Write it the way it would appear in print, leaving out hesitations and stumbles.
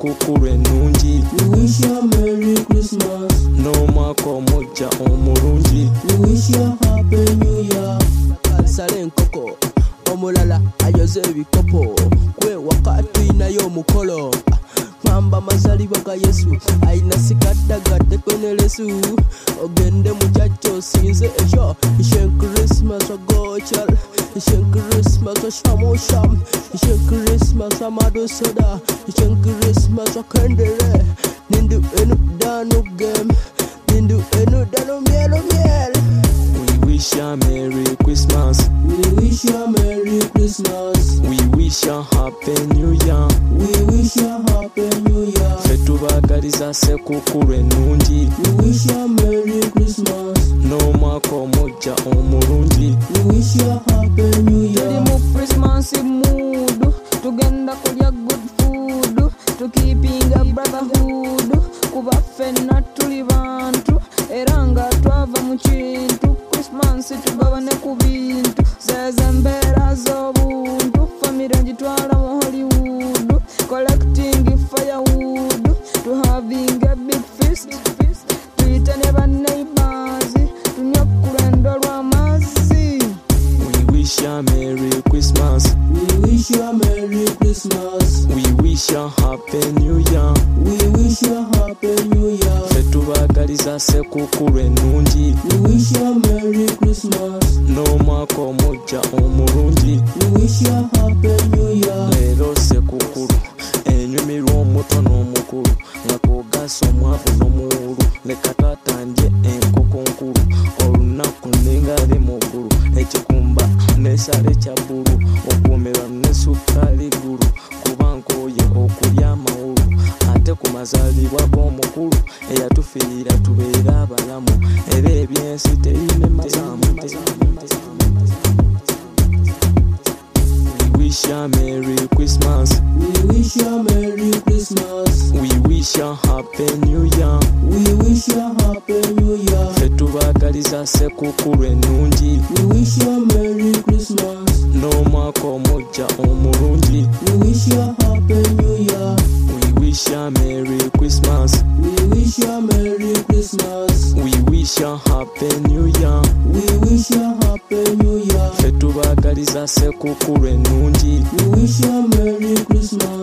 sekukulu ennungi. We wish you a Merry Christmas. N'omwaka omujja omulungi. We wish you a Happy New Year. Sale enkoko omulala ayoze ebikopo kwe wakati nayo mukolo ŋŋamba amazaalibwa ga Yesu ayina sigaddagadde kwenelesu ogende mu kyakyo osinze ekyo ishe Christmas wagochal ishe Christmas washamusham ishe Christmas wamadosoda ishe Christmas wakendere nindu enu danu game nindu enu danu mielo miel. We wish you a Merry Christmas. We wish you a Merry Christmas. We wish you a Happy New Year. We wish you a Happy New Year. Ffe tubaagaliza sekukulu ennungi. We wish you a Merry Christmas. N'omwaka omujja omulungi. We wish you a Happy New Tuli Year. mu Christmas mood, tugenda kulya good food, tukipinga brotherhood, kuba ffenna tuli bantu era nga twava mu kintu. Christmas tugabane ku bintu, zezo embeera z'obuntu, famire ngitwala mu Hollywood, collecting firewood, to having a big feast, tuyite ne banneighbors, tunywe ku lwendo lw'amazzi. We wish you a Merry Christmas. We wish you a Merry Christmas. We wish you a Happy New Year. We wish you a Happy New Year. Ffe tubaagaliza sekukulu ennungi. We wish you a Merry Christmas. N'omwaka omujja omulungi. We wish you a Happy New Year. Leero sekukulu enyumirwa omuto n'omukulu nga kwogasa omwavu n'omuwulu leka twatandye enkoko nkulu olunaku nengale mu ggulu ekikumba n'esale kya bbulu okuumirwa ne sukali ggulu kuba nkooye okulya amawulu ate ku mazaalibwa g'omukulu eyatufiirira tubeere abalamu era ebyensi terine mazaamu. We wish you a Merry Christmas. We wish you a Merry Christmas. We wish you a Happy New Year. We wish you a Happy New Year. Ffe tubaagaliza sekukulu ennungi. We wish you a Merry Christmas. N'omwaka omujja omulungi. We wish you a Happy New Year. We wish you a Merry Christmas. We wish you a Merry Christmas. We wish you a Happy New Year. We wish you a Happy New Year. Ffe tubaagaliza sekukulu ennungi. We wish you a Merry Christmas.